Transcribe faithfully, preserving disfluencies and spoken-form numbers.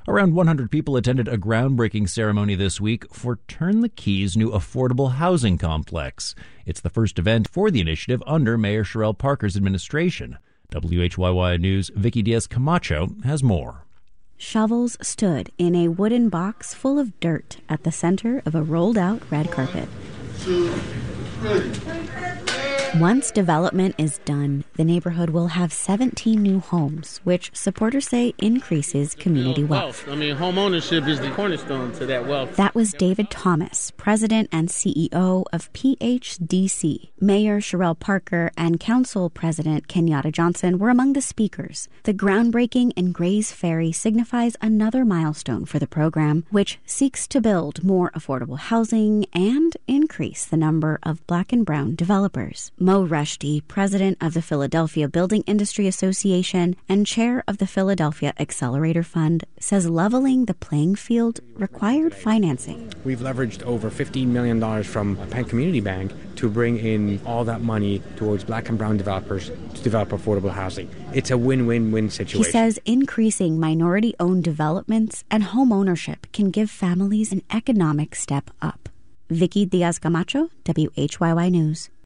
Around one hundred people attended a groundbreaking ceremony this week for Turn the Keys' new affordable housing complex. It's the first event for the initiative under Mayor Cherelle Parker's administration. W H Y Y News' Vicky Diaz Camacho has more. Shovels stood in a wooden box full of dirt at the center of a rolled-out red carpet. Two, three. Once development is done, the neighborhood will have seventeen new homes, which supporters say increases community wealth. I mean, home ownership is the cornerstone to that wealth. That was David Thomas, president and C E O of P H D C. Mayor Cherelle Parker and council president Kenyatta Johnson were among the speakers. The groundbreaking in Grays Ferry signifies another milestone for the program, which seeks to build more affordable housing and increase the number of black and brown developers. Mo Rushdie, president of the Philadelphia Building Industry Association and chair of the Philadelphia Accelerator Fund, says leveling the playing field required financing. We've leveraged over fifteen million dollars from Penn Community Bank to bring in all that money towards black and brown developers to develop affordable housing. It's a win-win-win situation. He says increasing minority-owned developments and home ownership can give families an economic step up. Vicky Diaz Camacho, W H Y Y News.